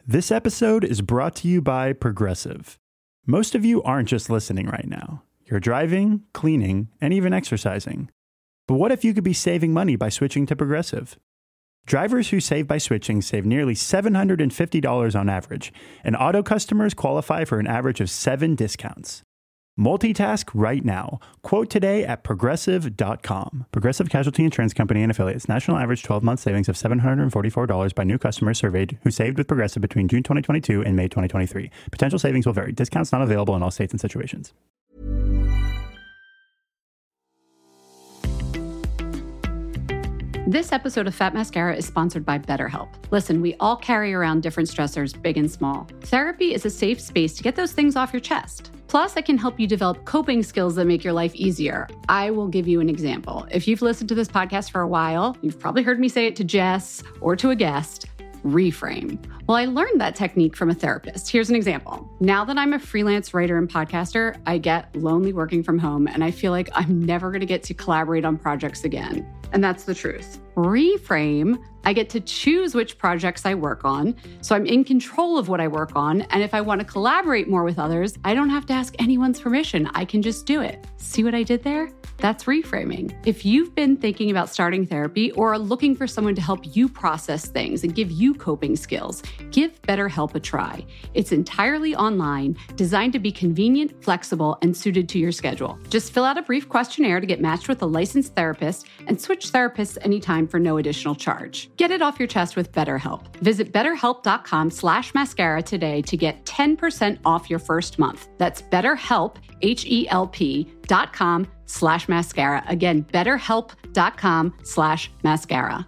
This episode is brought to you by Progressive. Most of you aren't just listening right now. You're driving, cleaning, and even exercising. But what if you could be saving money by switching to Progressive? Drivers who save by switching save nearly $750 on average, and auto customers qualify for an average of 7 discounts. Multitask right now. Quote today at Progressive.com. Progressive Casualty Insurance Company and Affiliates. National average 12-month savings of $744 by new customers surveyed who saved with Progressive between June 2022 and May 2023. Potential savings will vary. Discounts not available in all states and situations. This episode of Fat Mascara is sponsored by BetterHelp. Listen, we all carry around different stressors, big and small. Therapy is a safe space to get those things off your chest. Plus, it can help you develop coping skills that make your life easier. I will give you an example. If you've listened to this podcast for a while, you've probably heard me say it to Jess or to a guest. Reframe. Well, I learned that technique from a therapist. Here's an example. Now that I'm a freelance writer and podcaster, I get lonely working from home, and I feel like I'm never going to get to collaborate on projects again. And that's the truth. Reframe, I get to choose which projects I work on, so I'm in control of what I work on, and if I want to collaborate more with others, I don't have to ask anyone's permission. I can just do it. See what I did there? That's reframing. If you've been thinking about starting therapy or are looking for someone to help you process things and give you coping skills, give BetterHelp a try. It's entirely online, designed to be convenient, flexible, and suited to your schedule. Just fill out a brief questionnaire to get matched with a licensed therapist and switch therapists anytime for no additional charge. Get it off your chest with BetterHelp. Visit betterhelp.com/mascara today to get 10% off your first month. That's BetterHelp, HELP.com/mascara. Again, betterhelp.com/mascara.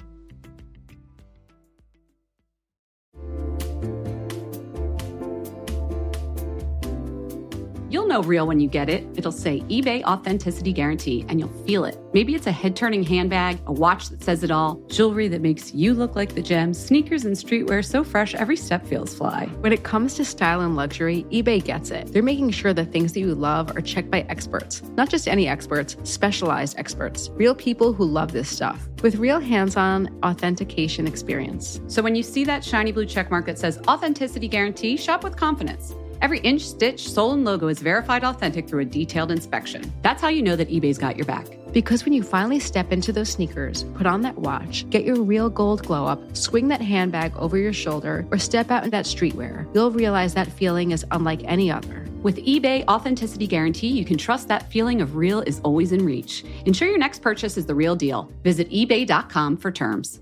You'll know real when you get it. It'll say eBay Authenticity Guarantee, and you'll feel it. Maybe it's a head-turning handbag, a watch that says it all, jewelry that makes you look like the gem, sneakers and streetwear so fresh every step feels fly. When it comes to style and luxury, eBay gets it. They're making sure the things that you love are checked by experts. Not just any experts, specialized experts. Real people who love this stuff. With real hands-on authentication experience. So when you see that shiny blue checkmark that says Authenticity Guarantee, shop with confidence. Every inch, stitch, sole, and logo is verified authentic through a detailed inspection. That's how you know that eBay's got your back. Because when you finally step into those sneakers, put on that watch, get your real gold glow up, swing that handbag over your shoulder, or step out in that streetwear, you'll realize that feeling is unlike any other. With eBay Authenticity Guarantee, you can trust that feeling of real is always in reach. Ensure your next purchase is the real deal. Visit ebay.com for terms.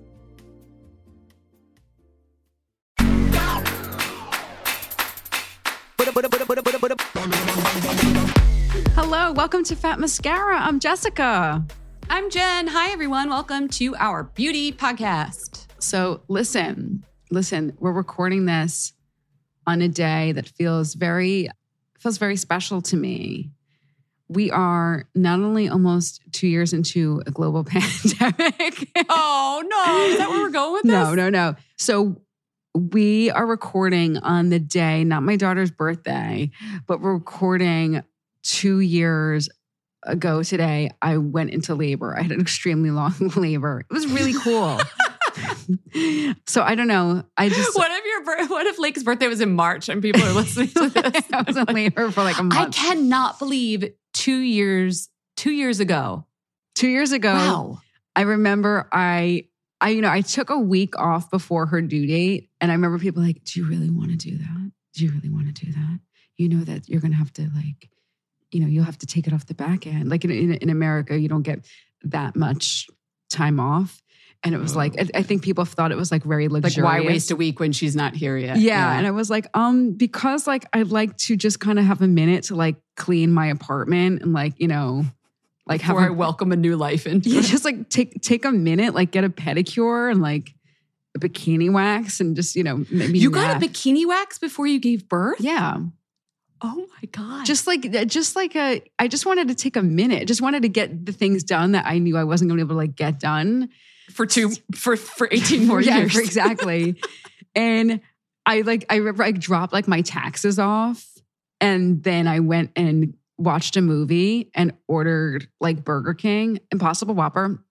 Hello, welcome to Fat Mascara. I'm Jessica. I'm Jen. Hi, everyone. Welcome to our beauty podcast. So listen, we're recording this on a day that feels very special to me. We are not only almost 2 years into a global pandemic. Oh, no. Is that where we're going with this? No. So we are recording on the day, not my daughter's birthday, but we're recording 2 years ago today. I went into labor. I had an extremely long labor. It was really cool. So I don't know. What if Lake's birthday was in March and people are listening to this? I was in labor for like a month. I cannot believe 2 years ago. 2 years ago. Wow. I remember I took a week off before her due date. And I remember people like, do you really want to do that? Do you really want to do that? You know that you're going to have to you'll have to take it off the back end. Like in America, you don't get that much time off. And it was like, I think people thought it was like very luxurious. Like, why waste a week when she's not here yet? Yeah. And I was like, because like I'd like to just kind of have a minute to like clean my apartment and like, before I welcome a new life into it. Just like take a minute, like get a pedicure and like a bikini wax and just, maybe You got a bikini wax before you gave birth? Yeah. Oh my God. I just wanted to take a minute. Just wanted to get the things done that I knew I wasn't going to be able to like get done. For 18 more years. Yeah, exactly. And I remember I dropped like my taxes off and then I went and watched a movie and ordered like Burger King, Impossible Whopper,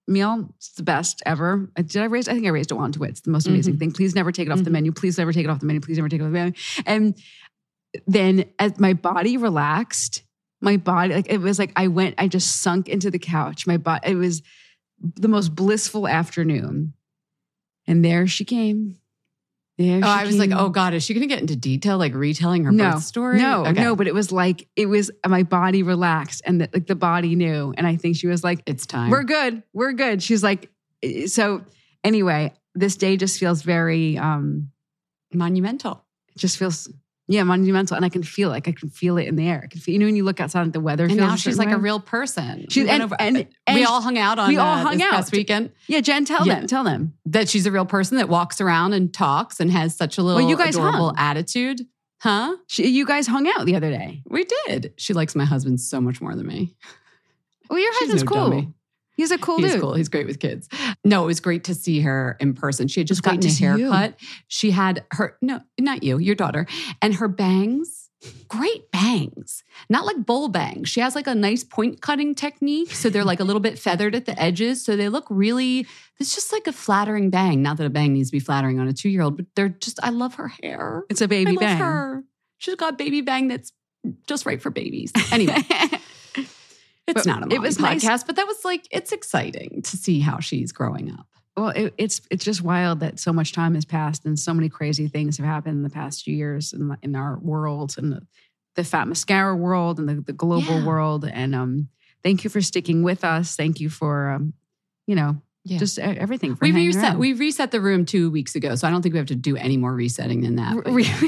meal. It's the best ever. I think I raised it onto it. It's the most amazing thing. Please never take it off the menu. Please never take it off the menu. Please never take it off the menu. And then as my body relaxed, it was like I just sunk into the couch. It was the most blissful afternoon. And there she came. I was like, oh God, is she going to get into detail, like retelling her birth story? No, but it was my body relaxed and the body knew. And I think she was like, it's time. We're good. She's like, so anyway, this day just feels very monumental. It just feels, monumental. And I can feel it in the air. I can feel, when you look outside at the weather. And now she's like a real person. And we all hung out on this past weekend. Yeah, Jen, tell them. That she's a real person that walks around and talks and has such a little adorable attitude. Huh? You guys hung out the other day. We did. She likes my husband so much more than me. Well, your husband's cool. Dummy. He's a cool dude. He's cool. He's great with kids. No, it was great to see her in person. She had just gotten a haircut. She had not you, your daughter. And her bangs, great bangs. Not like bowl bangs. She has like a nice point cutting technique. So they're like a little bit feathered at the edges. So they look really, it's just like a flattering bang. Not that a bang needs to be flattering on a 2-year-old, but I love her hair. It's a baby bang. I love her. She's got a baby bang that's just right for babies. Anyway. It's not a mommy podcast, nice. But that was it's exciting to see how she's growing up. Well, it's just wild that so much time has passed and so many crazy things have happened in the past few years in our world and the fat mascara world and the global world. And thank you for sticking with us. Thank you for, just everything. For we reset the room 2 weeks ago, so I don't think we have to do any more resetting than that.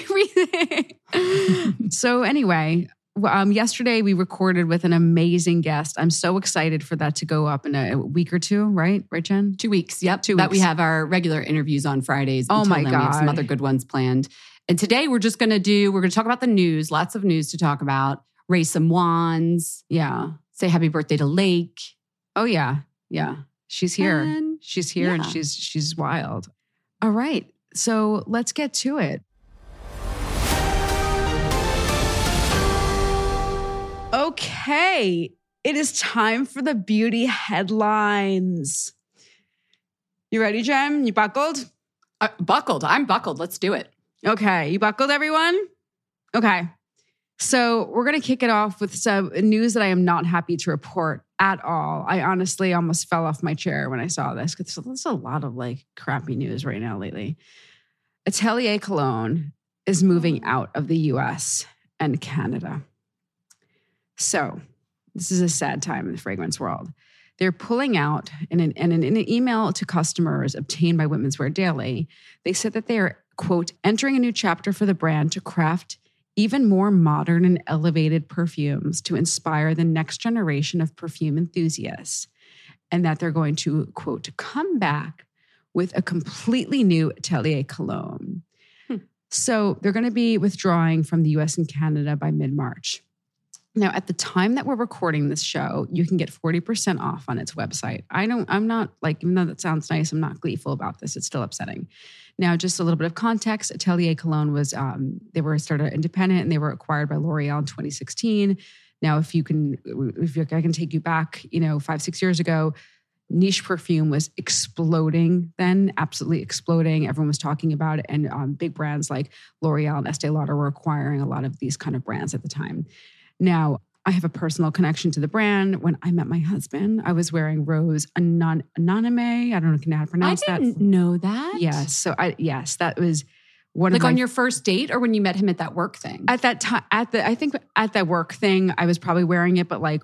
So anyway. Yesterday we recorded with an amazing guest. I'm so excited for that to go up in a week or two, right? Right, Jen? 2 weeks. Yep. 2 weeks. That we have our regular interviews on Fridays. Oh my God. We have some other good ones planned. And today we're going to talk about the news. Lots of news to talk about. Raise some wands. Yeah. Say happy birthday to Lake. Oh yeah. Yeah. She's here. And she's wild. All right. So let's get to it. Okay, it is time for the beauty headlines. You ready, Jen? You buckled? Buckled. I'm buckled. Let's do it. Okay, you buckled, everyone? Okay, so we're going to kick it off with some news that I am not happy to report at all. I honestly almost fell off my chair when I saw this because there's a lot of crappy news right now lately. Atelier Cologne is moving out of the US and Canada. So this is a sad time in the fragrance world. They're pulling out in an email to customers obtained by Women's Wear Daily. They said that they are, quote, entering a new chapter for the brand to craft even more modern and elevated perfumes to inspire the next generation of perfume enthusiasts. And that they're going to, quote, come back with a completely new Atelier Cologne. So they're going to be withdrawing from the US and Canada by mid-March. Now, at the time that we're recording this show, you can get 40% off on its website. I'm not even though that sounds nice, I'm not gleeful about this. It's still upsetting. Now, just a little bit of context. Atelier Cologne was, they were started independent and they were acquired by L'Oreal in 2016. Now, if I can take you back, 5-6 years ago, niche perfume was exploding then, absolutely exploding. Everyone was talking about it. And big brands like L'Oreal and Estee Lauder were acquiring a lot of these kind of brands at the time. Now, I have a personal connection to the brand. When I met my husband, I was wearing Rose Anonyme. I don't know if you know how to pronounce that. I didn't know that. Yes. So that was one of on your first date or when you met him at that work thing? At that time, I think at that work thing, I was probably wearing it, but I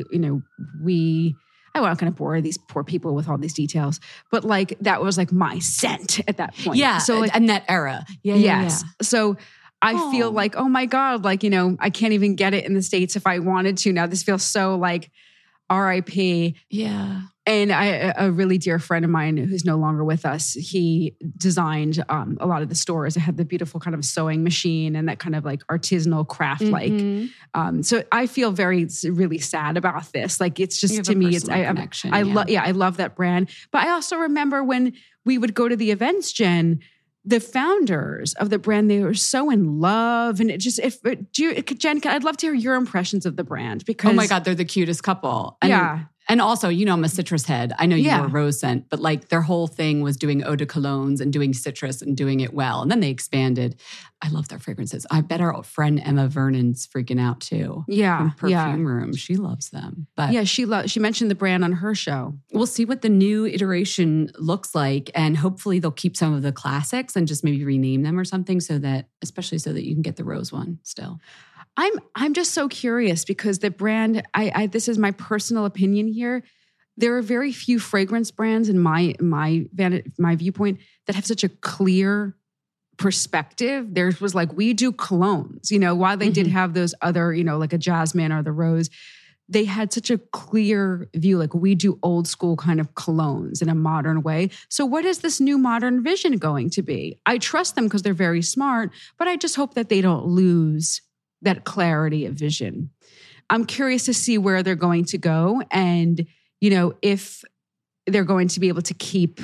wasn't going to bore these poor people with all these details, but that was my scent at that point. Yeah. So in that era. Yeah. Yes. Yeah. So I feel oh my God, I can't even get it in the States if I wanted to. Now this feels so RIP. Yeah. And a really dear friend of mine who's no longer with us, he designed a lot of the stores. It had the beautiful kind of sewing machine and that kind of artisanal craft so I feel really sad about this. It's just to me, it's I love that brand. But I also remember when we would go to the events, Jen, the founders of the brand, they were so in love. And Jen, I'd love to hear your impressions of the brand because... Oh my God, they're the cutest couple. And And also, you know, I'm a citrus head. I know you Yeah. were rose scent, but like their whole thing was doing eau de colognes and doing citrus and doing it well. And then they expanded. I love their fragrances. I bet our friend Emma Vernon's freaking out too. Yeah. From Perfume Room. She loves them. But Yeah, she mentioned the brand on her show. we'll see what the new iteration looks like. And hopefully they'll keep some of the classics and just maybe rename them or something especially so that you can get the rose one still. I'm just so curious because the brand, this is my personal opinion here. There are very few fragrance brands in my viewpoint that have such a clear perspective. Theirs was like, we do colognes, you know, while they did have those other, you know, like a jasmine or the rose, they had such a clear view, like we do old school kind of colognes in a modern way. So what is this new modern vision going to be? I trust them because they're very smart, but I just hope that they don't lose that clarity of vision. I'm curious to see where they're going to go and, you know, if they're going to be able to keep,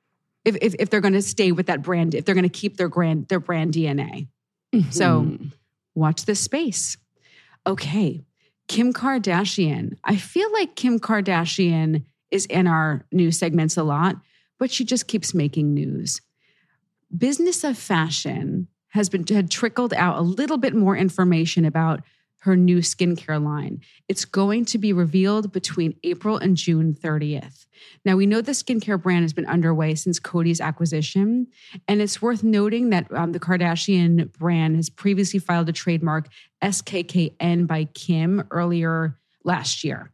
if they're going to stay with that brand, if they're going to keep their brand DNA. So watch this space. Okay. Kim Kardashian. I feel like Kim Kardashian is in our news segments a lot, but she just keeps making news. Business of Fashion had trickled out a little bit more information about her new skincare line. It's going to be revealed between April and June 30th. Now, we know the skincare brand has been underway since Coty's acquisition, and it's worth noting that the Kardashian brand has previously filed a trademark SKKN by Kim earlier last year.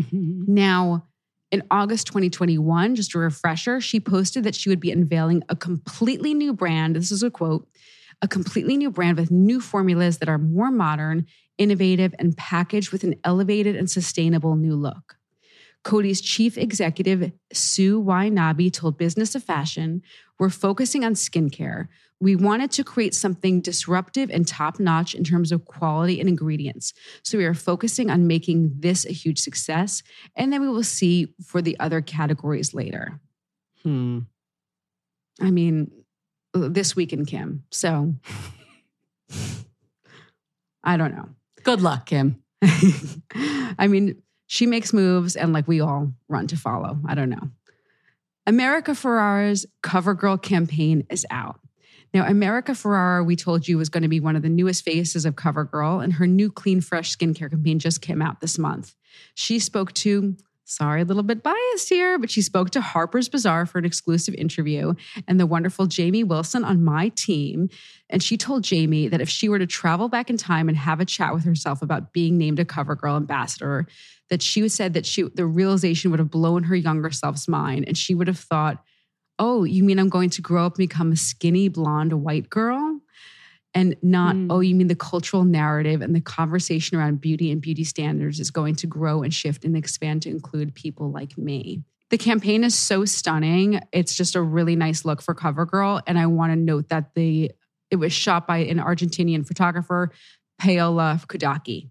Now, in August 2021, just a refresher, she posted that she would be unveiling a completely new brand. This is a quote. A completely new brand with new formulas that are more modern, innovative, and packaged with an elevated and sustainable new look. Coty's chief executive, Sue Wainabe, told Business of Fashion, "We're focusing on skincare. We wanted to create something disruptive and top-notch in terms of quality and ingredients. So we are focusing on making this a huge success, and then we will see for the other categories later." I mean, this week in Kim. So I don't know. Good luck, Kim. I mean, she makes moves and like we all run to follow. I don't know. America Ferrera's CoverGirl campaign is out. Now, America Ferrera, we told you, was going to be one of the newest faces of CoverGirl, and her new Clean Fresh skincare campaign just came out this month. She spoke to, sorry, a little bit biased here, but she spoke to Harper's Bazaar for an exclusive interview and the wonderful Jamie Wilson on my team. And she told Jamie that if she were to travel back in time and have a chat with herself about being named a CoverGirl ambassador, that she said that the realization would have blown her younger self's mind. And she would have thought, oh, you mean I'm going to grow up and become a skinny, blonde, white girl? And not, oh, you mean the cultural narrative and the conversation around beauty and beauty standards is going to grow and shift and expand to include people like me. The campaign is so stunning. It's just a really nice look for CoverGirl. And I want to note that it was shot by an Argentinian photographer, Paola Kudaki.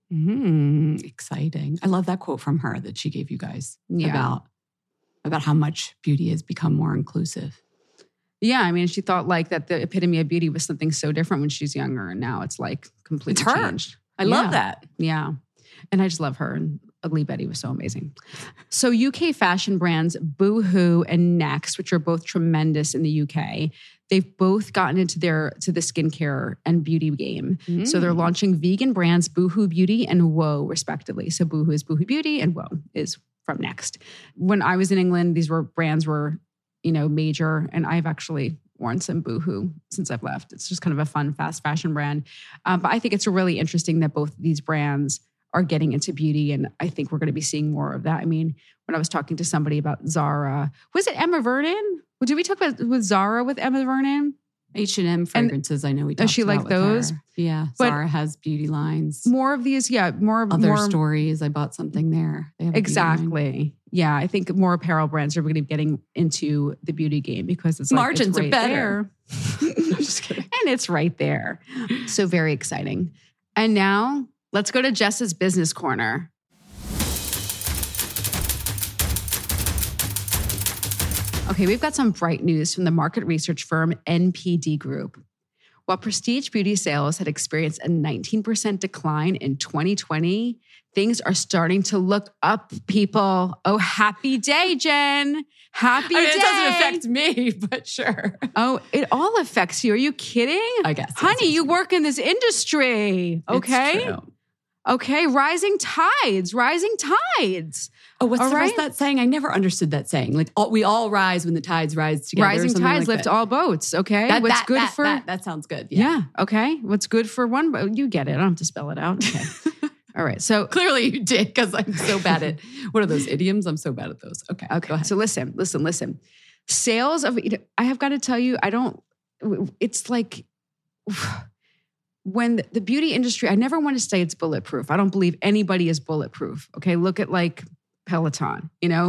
Exciting. I love that quote from her that she gave you guys about how much beauty has become more inclusive. Yeah, I mean, she thought like that the epitome of beauty was something so different when she's younger, and now it's like completely changed. I love that. Yeah, and I just love her. And Ugly Betty was so amazing. So UK fashion brands Boohoo and Next, which are both tremendous in the UK, they've both gotten into the skincare and beauty game. So they're launching vegan brands Boohoo Beauty and Whoa, respectively. So Boohoo is Boohoo Beauty and Whoa is from Next. When I was in England, these brands were major. And I've actually worn some Boohoo since I've left. It's just kind of a fun, fast fashion brand. But I think it's really interesting that both these brands are getting into beauty. And I think we're going to be seeing more of that. I mean, when I was talking to somebody about Zara, was it Emma Vernon? Did we talk about with Zara with Emma Vernon? H&M fragrances, I know we talked about. Does she like those? Her. Yeah, but Zara has beauty lines. More of these, more stories. I bought something there. Exactly. Yeah, I think more apparel brands are going to be getting into the beauty game because it's margins are right better. I'm just kidding. And it's right there. So very exciting. And now let's go to Jess's Business Corner. Okay, we've got some bright news from the market research firm NPD Group. While prestige beauty sales had experienced a 19% decline in 2020, things are starting to look up, people. Oh, happy day, Jen. Happy day. It doesn't affect me, but sure. Oh, it all affects you. Are you kidding? I guess. Honey, you work in this industry. Okay. It's true. Okay. Rising tides. Oh, what's All the right. rest of that saying? I never understood that saying. Like, we all rise when the tides rise together. Rising tides lift all boats. Okay. That sounds good. Yeah. Okay. What's good for one boat? You get it. I don't have to spell it out. Okay. All right. So Clearly you did, because I'm so bad at, what are those idioms? I'm so bad at those. Okay. Go ahead. So listen. Sales of, I have got to tell you, it's like when the beauty industry, I never want to say it's bulletproof. I don't believe anybody is bulletproof. Okay. Look at like Peloton,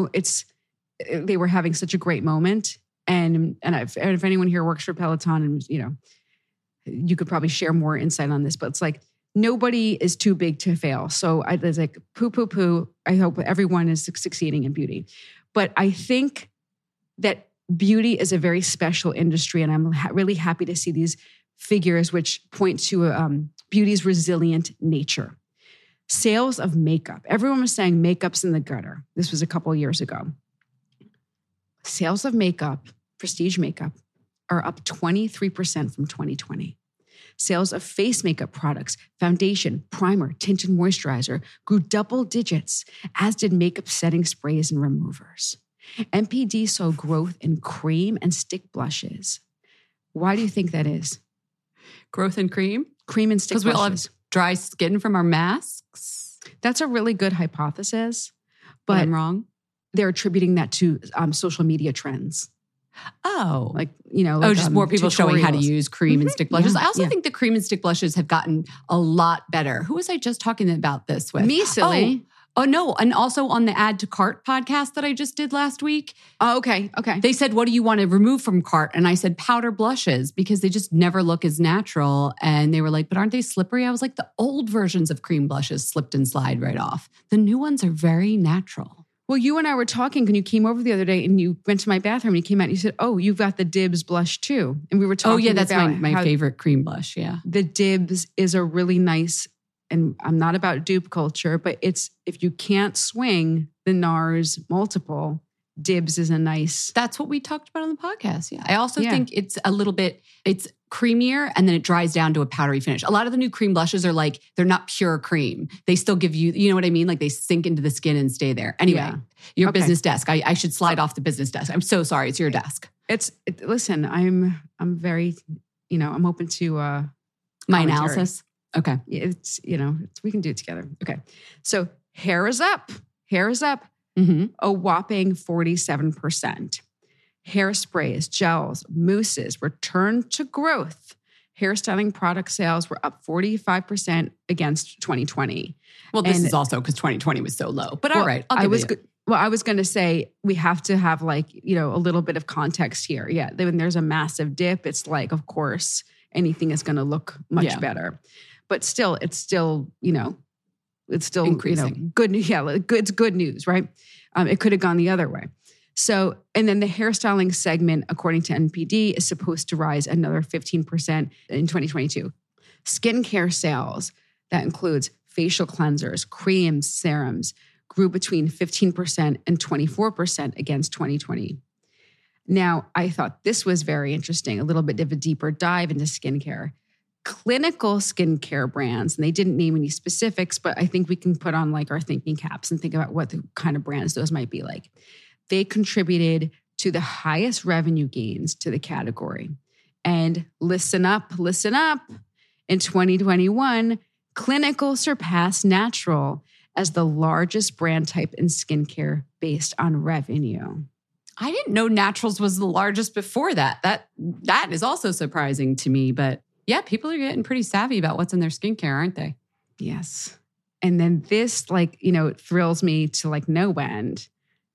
they were having such a great moment. And if anyone here works for Peloton and, you could probably share more insight on this, but it's like, nobody is too big to fail. So it's like poo. I hope everyone is succeeding in beauty. But I think that beauty is a very special industry. And I'm really happy to see these figures which point to beauty's resilient nature. Sales of makeup. Everyone was saying makeup's in the gutter. This was a couple of years ago. Sales of makeup, prestige makeup, are up 23% from 2020. Sales of face makeup products, foundation, primer, tint, and moisturizer grew double digits, as did makeup setting sprays and removers. NPD saw growth in cream and stick blushes. Why do you think that is? Growth in cream? Cream and stick blushes. Because we all have dry skin from our masks. That's a really good hypothesis, But but I'm wrong. they're attributing that to social media trends. Oh. Like, more people showing how to tutorials. use cream and stick blushes. Yeah, I also yeah. think the cream and stick blushes have gotten a lot better. Who was I just talking about this with? Me, silly. Oh, no. And also on the Add to Cart podcast that I just did last week, Oh, okay. they said, what do you want to remove from cart? And I said, powder blushes, because they just never look as natural. And they were like, but aren't they slippery? I was like, the old versions of cream blushes slipped and slide right off. The new ones are very natural. Well, you and I were talking when you came over the other day and you went to my bathroom and you came out and you said, oh, you've got the Dibs blush too. And we were talking Oh, yeah, that's about my how favorite cream blush. Yeah. the Dibs is a really nice, and I'm not about dupe culture, but it's, if you can't swing the NARS multiple, Dibs is a nice. That's what we talked about on the podcast. Yeah. I also Yeah. think it's it's creamier and then it dries down to a powdery finish. A lot of the new cream blushes are like, they're not pure cream. They still give you, you know what I mean? Like they sink into the skin and stay there. Anyway, Yeah. your Okay. business desk. I should slide off the business desk. I'm so sorry. It's your desk. Listen, I'm very, I'm open to My commentary. analysis. Okay. we can do it together. Okay. So hair is up. Mm-hmm. A whopping 47%. Hairsprays, gels, mousses returned to growth. Hairstyling product sales were up 45% against 2020. Well, this And- is also because 2020 was so low. But all right. I was going to say we have to have a little bit of context here. Yeah, when there's a massive dip, it's like, of course, anything is going to look much better. But still, it's still Increasing. good. Yeah, it's good news, right? It could have gone the other way. So, and then the hairstyling segment, according to NPD, is supposed to rise another 15% in 2022. Skincare sales, that includes facial cleansers, creams, serums, grew between 15% and 24% against 2020. Now, I thought this was very interesting, a little bit of a deeper dive into skincare. Clinical skincare brands, and they didn't name any specifics, but I think we can put on like our thinking caps and think about what the kind of brands those might be like. They contributed to the highest revenue gains to the category. And listen up. In 2021, Clinical surpassed Natural as the largest brand type in skincare based on revenue. I didn't know Naturals was the largest before that. That is also surprising to me. But yeah, people are getting pretty savvy about what's in their skincare, aren't they? Yes. And then this, it thrills me to no end.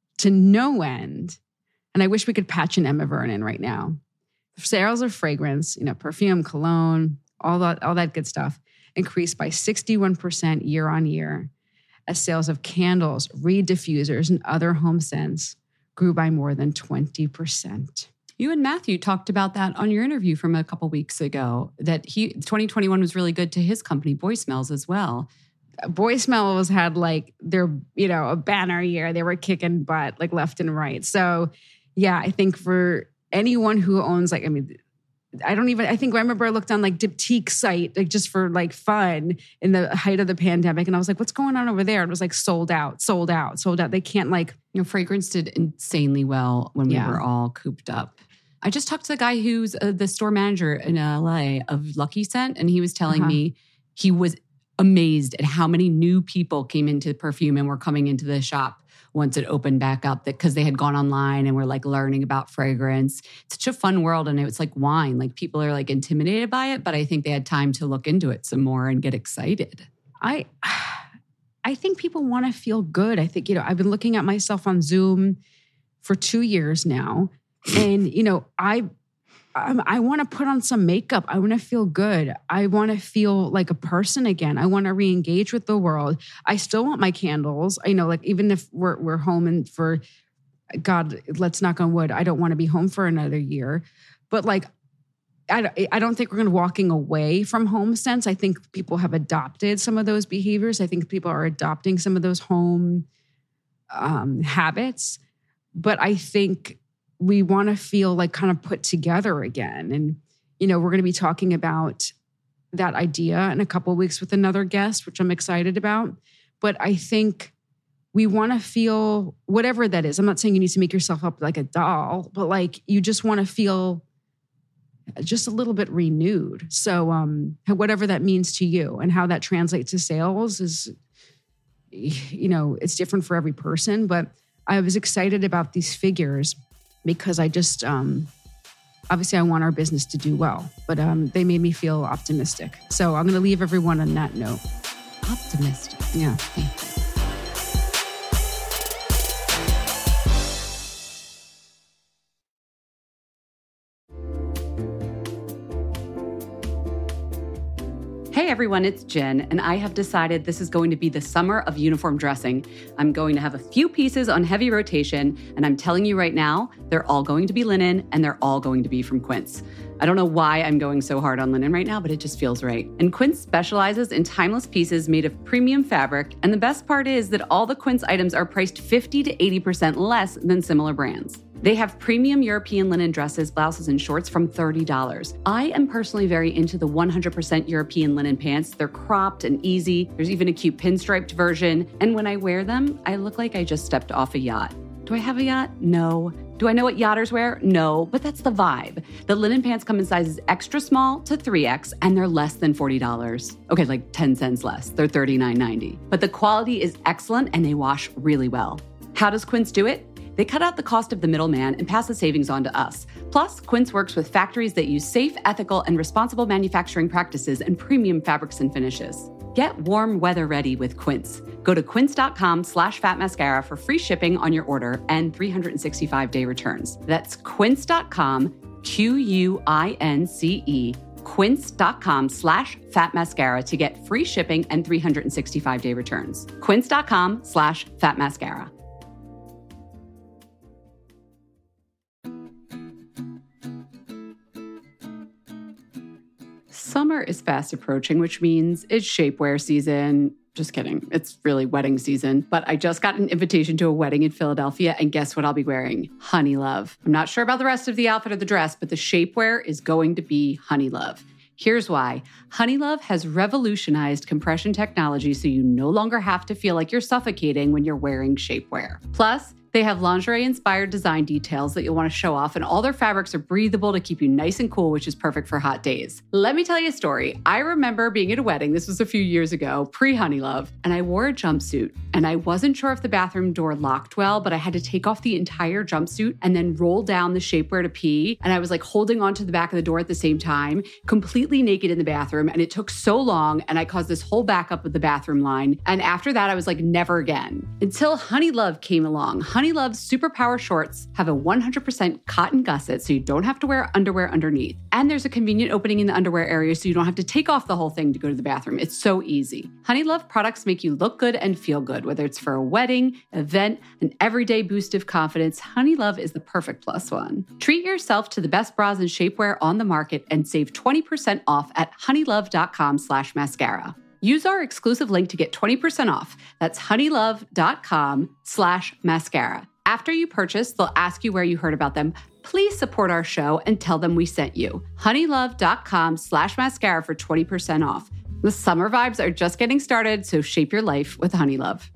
And I wish we could patch in Emma Vernon right now. Sales of fragrance, perfume, cologne, all that good stuff, increased by 61% year on year, as sales of candles, reed diffusers, and other home scents grew by more than 20%. You and Matthew talked about that on your interview from a couple weeks ago, that 2021 was really good to his company, Boy Smells, as well. Boy Smells had like their, a banner year. They were kicking butt like left and right. So yeah, I think for anyone who owns I remember I looked on like Diptyque site, like just for like fun in the height of the pandemic. And I was like, what's going on over there? It was like sold out. They can't fragrance did insanely well when we were all cooped up. I just talked to the guy who's the store manager in LA of Lucky Scent. And he was telling me he was amazed at how many new people came into perfume and were coming into the shop once it opened back up, because they had gone online and were like learning about fragrance. It's such a fun world. And it's like wine. Like people are like intimidated by it, but I think they had time to look into it some more and get excited. I think people want to feel good. I think, I've been looking at myself on Zoom for 2 years now. And, I want to put on some makeup. I want to feel good. I want to feel like a person again. I want to re-engage with the world. I still want my candles. Even if we're home and for God, let's knock on wood, I don't want to be home for another year. But I don't think we're going to walking away from home sense. I think people have adopted some of those behaviors. I think people are adopting some of those home habits. But I think we want to feel like kind of put together again. And, we're going to be talking about that idea in a couple of weeks with another guest, which I'm excited about. But I think we want to feel whatever that is. I'm not saying you need to make yourself up like a doll, but you just want to feel just a little bit renewed. So whatever that means to you and how that translates to sales is, it's different for every person. But I was excited about these figures because I just, obviously I want our business to do well, but they made me feel optimistic. So I'm going to leave everyone on that note. Optimistic. Yeah. Hey everyone, it's Jen, and I have decided this is going to be the summer of uniform dressing. I'm going to have a few pieces on heavy rotation, and I'm telling you right now, they're all going to be linen, and they're all going to be from Quince. I don't know why I'm going so hard on linen right now, but it just feels right. And Quince specializes in timeless pieces made of premium fabric, and the best part is that all the Quince items are priced 50 to 80% less than similar brands. They have premium European linen dresses, blouses, and shorts from $30. I am personally very into the 100% European linen pants. They're cropped and easy. There's even a cute pinstriped version. And when I wear them, I look like I just stepped off a yacht. Do I have a yacht? No. Do I know what yachters wear? No, but that's the vibe. The linen pants come in sizes extra small to 3X, and they're less than $40. Okay, like 10 cents less. They're $39.90. But the quality is excellent, and they wash really well. How does Quince do it? They cut out the cost of the middleman and pass the savings on to us. Plus, Quince works with factories that use safe, ethical, and responsible manufacturing practices and premium fabrics and finishes. Get warm weather ready with Quince. Go to quince.com/fatmascara for free shipping on your order and 365-day returns. That's quince.com, QUINCE, quince.com/fatmascara to get free shipping and 365-day returns. Quince.com/fatmascara. Summer is fast approaching, which means it's shapewear season. Just kidding. It's really wedding season. But I just got an invitation to a wedding in Philadelphia, and guess what I'll be wearing? Honey Love. I'm not sure about the rest of the outfit or the dress, but the shapewear is going to be Honey Love. Here's why. Honey Love has revolutionized compression technology so you no longer have to feel like you're suffocating when you're wearing shapewear. Plus, they have lingerie-inspired design details that you'll want to show off, and all their fabrics are breathable to keep you nice and cool, which is perfect for hot days. Let me tell you a story. I remember being at a wedding, this was a few years ago, pre-Honey Love, and I wore a jumpsuit, and I wasn't sure if the bathroom door locked well, but I had to take off the entire jumpsuit and then roll down the shapewear to pee, and I was like holding onto the back of the door at the same time, completely naked in the bathroom, and it took so long, and I caused this whole backup of the bathroom line, and after that, I was like, never again. Until Honey Love came along. Honey Honey Love's Superpower shorts have a 100% cotton gusset, so you don't have to wear underwear underneath. And there's a convenient opening in the underwear area, so you don't have to take off the whole thing to go to the bathroom. It's so easy. Honey Love products make you look good and feel good, whether it's for a wedding, event, an everyday boost of confidence. Honey Love is the perfect plus one. Treat yourself to the best bras and shapewear on the market and save 20% off at honeylove.com/mascara. Use our exclusive link to get 20% off. That's honeylove.com/mascara. After you purchase, they'll ask you where you heard about them. Please support our show and tell them we sent you. honeylove.com/mascara for 20% off. The summer vibes are just getting started, so shape your life with Honey Love.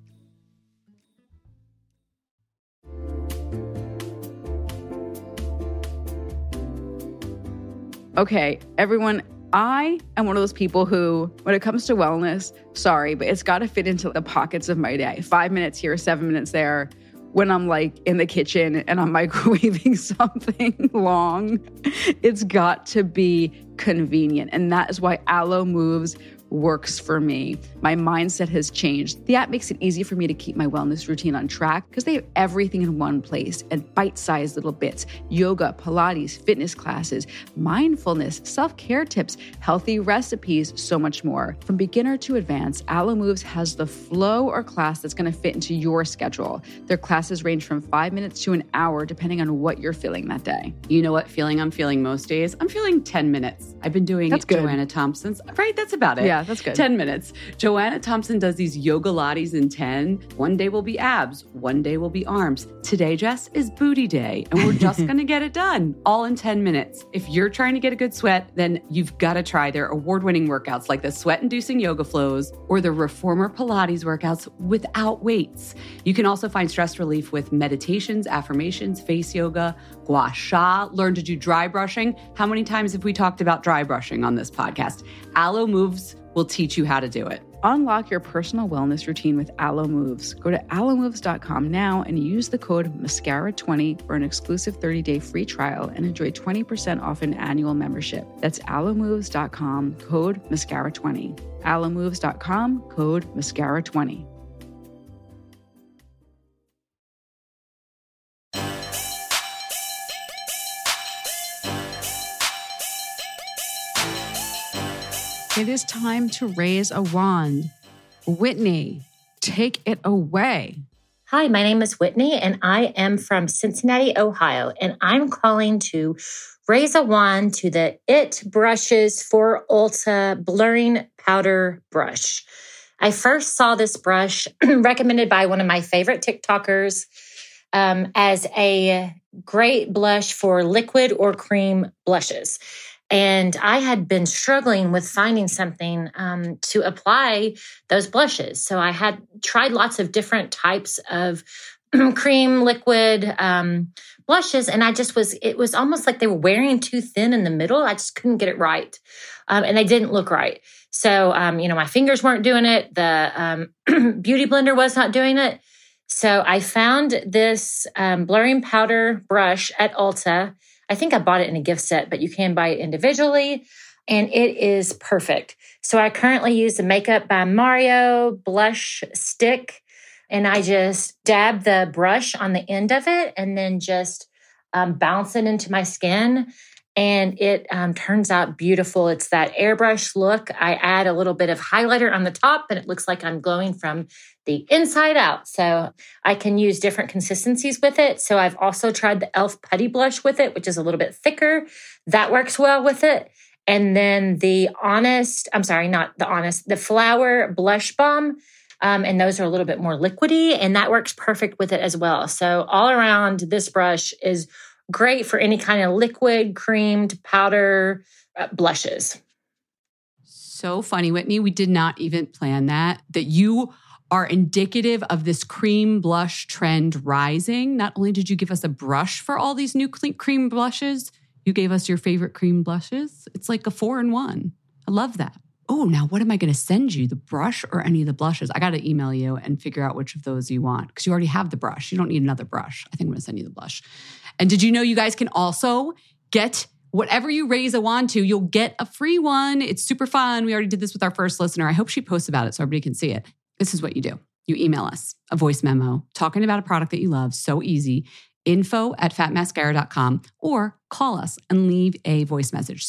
Okay, everyone, I am one of those people who, when it comes to wellness, sorry, but it's got to fit into the pockets of my day. 5 minutes here, 7 minutes there. When I'm like in the kitchen and I'm microwaving something long, it's got to be convenient. And that is why Alo Moves works for me. My mindset has changed. The app makes it easy for me to keep my wellness routine on track because they have everything in one place and bite-sized little bits: yoga, Pilates, fitness classes, mindfulness, self-care tips, healthy recipes, so much more. From beginner to advanced, Alo Moves has the flow or class that's going to fit into your schedule. Their classes range from 5 minutes to an hour, depending on what you're feeling that day. You know what feeling I'm feeling most days? I'm feeling 10 minutes. I've been doing Joanna Thompson's, right? That's about it. Yeah, that's good. 10 minutes. Joanna Thompson does these yoga lattes in 10. One day will be abs. One day will be arms. Today, Jess, is booty day. And we're just going to get it done all in 10 minutes. If you're trying to get a good sweat, then you've got to try their award-winning workouts like the sweat-inducing yoga flows or the Reformer Pilates workouts without weights. You can also find stress relief with meditations, affirmations, face yoga, gua sha, learn to do dry brushing. How many times have we talked about dry brushing on this podcast? Alo Moves will teach you how to do it. Unlock your personal wellness routine with Alo Moves. Go to alomoves.com now and use the code MASCARA20 for an exclusive 30-day free trial and enjoy 20% off an annual membership. That's alomoves.com, code MASCARA20. alomoves.com, code MASCARA20. It is time to raise a wand. Whitney, take it away. Hi, my name is Whitney, and I am from Cincinnati, Ohio, and I'm calling to raise a wand to the It Brushes for Ulta Blurring Powder Brush. I first saw this brush recommended by one of my favorite TikTokers as a great blush for liquid or cream blushes. And I had been struggling with finding something to apply those blushes. So I had tried lots of different types of cream, liquid blushes. And it was almost like they were wearing too thin in the middle. I just couldn't get it right. And they didn't look right. So, my fingers weren't doing it. The Beauty Blender was not doing it. So I found this blurring powder brush at Ulta. I think I bought it in a gift set, but you can buy it individually, and it is perfect. So I currently use the Makeup by Mario blush stick, and I just dab the brush on the end of it and then just bounce it into my skin, and it turns out beautiful. It's that airbrush look. I add a little bit of highlighter on the top, and it looks like I'm glowing from the inside out. So I can use different consistencies with it. So I've also tried the e.l.f. Putty Blush with it, which is a little bit thicker. That works well with it. And then the Flower Blush Balm. And those are a little bit more liquidy, and that works perfect with it as well. So all around, this brush is great for any kind of liquid, creamed, powder blushes. So funny, Whitney. We did not even plan that you are indicative of this cream blush trend rising. Not only did you give us a brush for all these new cream blushes, you gave us your favorite cream blushes. It's like a 4-in-1. I love that. Oh, now what am I going to send you? The brush or any of the blushes? I got to email you and figure out which of those you want because you already have the brush. You don't need another brush. I think I'm going to send you the blush. And did you know you guys can also get whatever you raise a wand to, you'll get a free one. It's super fun. We already did this with our first listener. I hope she posts about it so everybody can see it. This is what you do. You email us a voice memo talking about a product that you love. So easy. info@fatmascara.com, or call us and leave a voice message,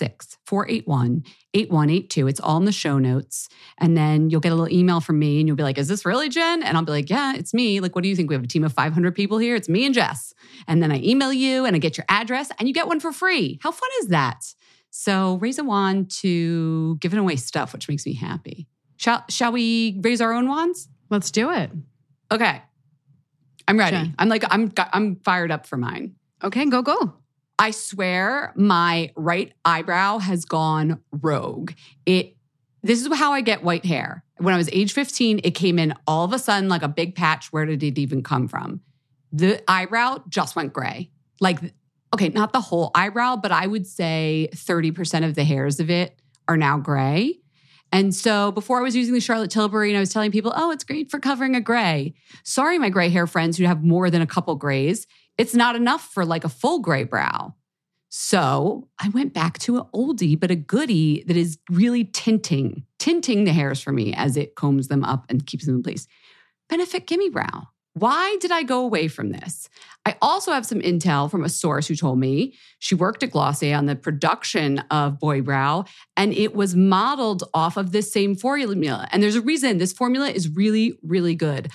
646-481-8182. It's all in the show notes. And then you'll get a little email from me and you'll be like, is this really Jen? And I'll be like, yeah, it's me. Like, what do you think? We have a team of 500 people here. It's me and Jess. And then I email you and I get your address and you get one for free. How fun is that? So raise a wand to giving away stuff, which makes me happy. Shall we raise our own wands? Let's do it. Okay. I'm ready. Jen. I'm fired up for mine. Okay, go. I swear my right eyebrow has gone rogue. This is how I get white hair. When I was age 15, it came in all of a sudden like a big patch. Where did it even come from? The eyebrow just went gray. Like, okay, not the whole eyebrow, but I would say 30% of the hairs of it are now gray. And so before I was using the Charlotte Tilbury and I was telling people, oh, it's great for covering a gray. Sorry, my gray hair friends who have more than a couple grays. It's not enough for like a full gray brow. So I went back to an oldie, but a goodie that is really tinting the hairs for me as it combs them up and keeps them in place. Benefit Gimme Brow. Why did I go away from this? I also have some intel from a source who told me she worked at Glossier on the production of Boy Brow, and it was modeled off of this same formula. And there's a reason this formula is really, really good.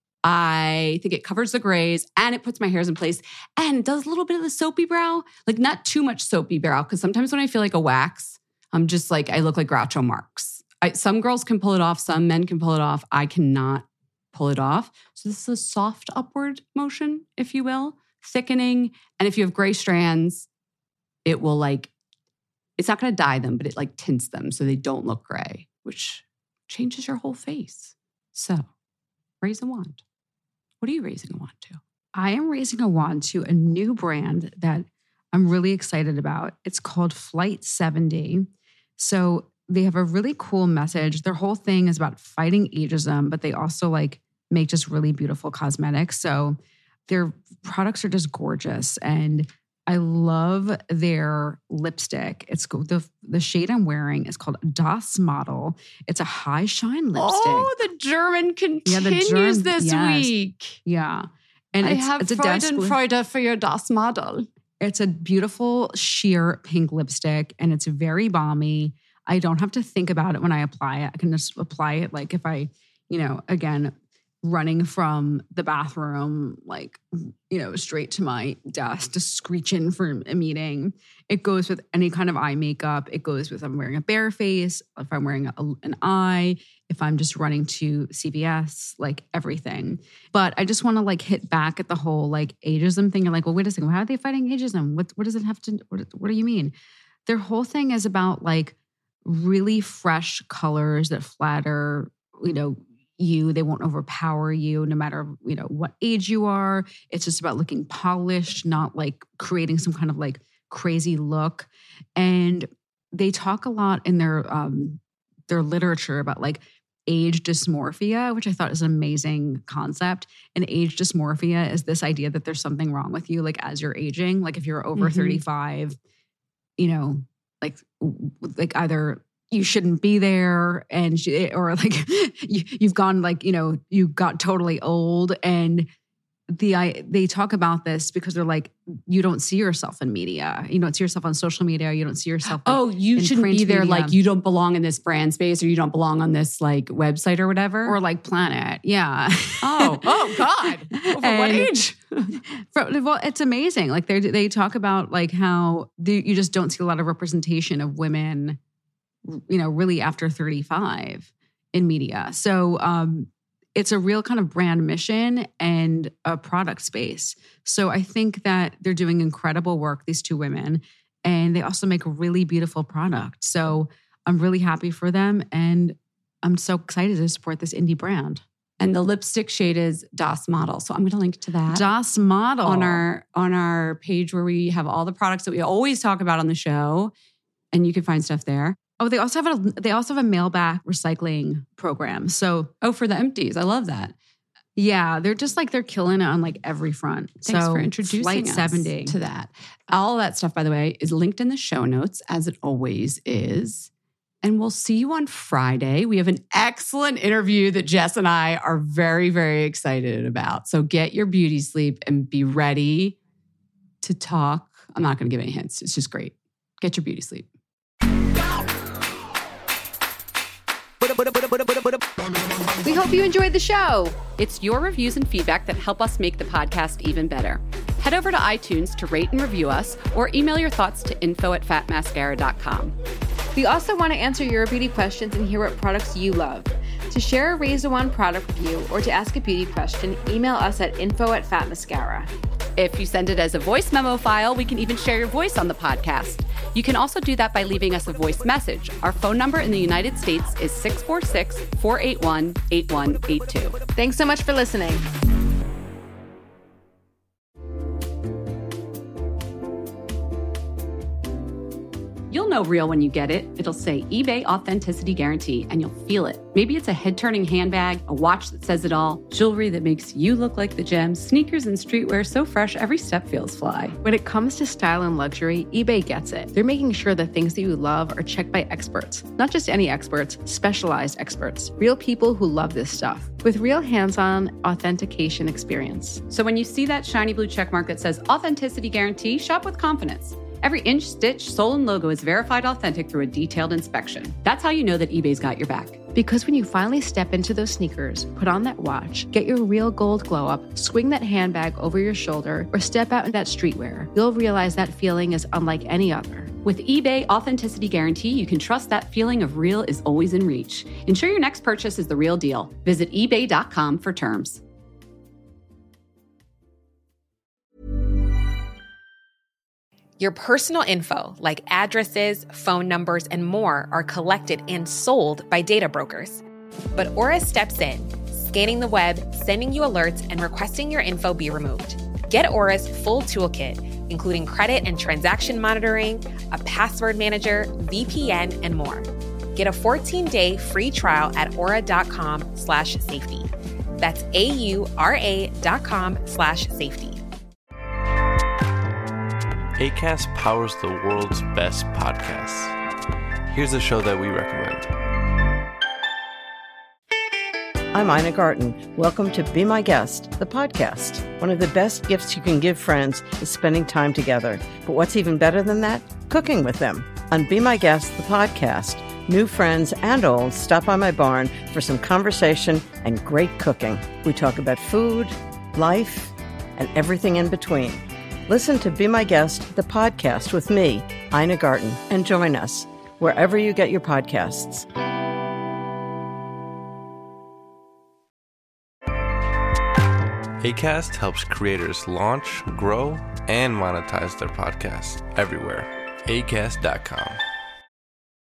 I think it covers the grays and it puts my hairs in place and it does a little bit of the soapy brow, like not too much soapy brow. Because sometimes when I feel like a wax, I'm just like, I look like Groucho Marx. Some girls can pull it off. Some men can pull it off. I cannot pull it off. So this is a soft upward motion, if you will, thickening. And if you have gray strands, it will it's not going to dye them, but it like tints them so they don't look gray, which changes your whole face. So raise a wand. What are you raising a wand to? I am raising a wand to a new brand that I'm really excited about. It's called Flight 70. So they have a really cool message. Their whole thing is about fighting ageism, but they also make just really beautiful cosmetics. So their products are just gorgeous. And I love their lipstick. It's the shade I'm wearing is called Das Model. It's a high shine lipstick. Oh, the German continues this week. Yeah. And it's a Freude for your Das Model. It's a beautiful sheer pink lipstick and it's very balmy. I don't have to think about it when I apply it. I can just apply it like if I, again, running from the bathroom, straight to my desk, just screeching for a meeting. It goes with any kind of eye makeup. It goes with if I'm wearing a bare face, if I'm wearing an eye, if I'm just running to CVS, everything. But I just want to hit back at the whole ageism thing. You're like, well, wait a second. How are they fighting ageism? What does it have to, what do you mean? Their whole thing is about really fresh colors that flatter, you. They won't overpower you no matter, what age you are. It's just about looking polished, not creating some kind of crazy look. And they talk a lot in their literature about age dysmorphia, which I thought is an amazing concept. And age dysmorphia is this idea that there's something wrong with you, as you're aging. If you're over 35, either you shouldn't be there or you've gone you got totally old. And they talk about this because they're you don't see yourself in media. You don't see yourself on social media. You don't see yourself. You shouldn't be there. Media. You don't belong in this brand space or you don't belong on this website or whatever. Or Planet. Yeah. Oh God. Over what age? Well, it's amazing. They talk about how you just don't see a lot of representation of women, really after 35 in media. So, it's a real kind of brand mission and a product space. So I think that they're doing incredible work, these two women, and they also make a really beautiful product. So I'm really happy for them. And I'm so excited to support this indie brand. And the lipstick shade is Das Model. So I'm going to link to that. Das Model. On our page where we have all the products that we always talk about on the show. And you can find stuff there. Oh, they also have a mailback recycling program. So, for the empties, I love that. Yeah, they're just they're killing it on every front. Thanks for introducing Flight 70 to that. All that stuff, by the way, is linked in the show notes as it always is. And we'll see you on Friday. We have an excellent interview that Jess and I are very, very excited about. So get your beauty sleep and be ready to talk. I'm not going to give any hints. It's just great. Get your beauty sleep. We hope you enjoyed the show. It's your reviews and feedback that help us make the podcast even better. Head over to iTunes to rate and review us or email your thoughts to info@fatmascara.com. We also want to answer your beauty questions and hear what products you love. To share a Raise the Wand product review or to ask a beauty question, email us at info@fatmascara. If you send it as a voice memo file, we can even share your voice on the podcast. You can also do that by leaving us a voice message. Our phone number in the United States is 646-481-8182. Thanks so much for listening. You'll know real when you get it. It'll say eBay Authenticity Guarantee, and you'll feel it. Maybe it's a head-turning handbag, a watch that says it all, jewelry that makes you look like the gems, sneakers and streetwear so fresh every step feels fly. When it comes to style and luxury, eBay gets it. They're making sure the things that you love are checked by experts. Not just any experts, specialized experts. Real people who love this stuff. With real hands-on authentication experience. So when you see that shiny blue checkmark that says Authenticity Guarantee, shop with confidence. Every inch, stitch, sole, and logo is verified authentic through a detailed inspection. That's how you know that eBay's got your back. Because when you finally step into those sneakers, put on that watch, get your real gold glow up, swing that handbag over your shoulder, or step out in that streetwear, you'll realize that feeling is unlike any other. With eBay Authenticity Guarantee, you can trust that feeling of real is always in reach. Ensure your next purchase is the real deal. Visit ebay.com for terms. Your personal info, like addresses, phone numbers, and more, are collected and sold by data brokers. But Aura steps in, scanning the web, sending you alerts, and requesting your info be removed. Get Aura's full toolkit, including credit and transaction monitoring, a password manager, VPN, and more. Get a 14-day free trial at aura.com/safety. That's AURA.com/safety. Acast powers the world's best podcasts. Here's a show that we recommend. I'm Ina Garten. Welcome to Be My Guest, the podcast. One of the best gifts you can give friends is spending time together. But what's even better than that? Cooking with them. On Be My Guest, the podcast, new friends and old stop by my barn for some conversation and great cooking. We talk about food, life, and everything in between. Listen to Be My Guest, the podcast with me, Ina Garten, and join us wherever you get your podcasts. Acast helps creators launch, grow, and monetize their podcasts everywhere. Acast.com.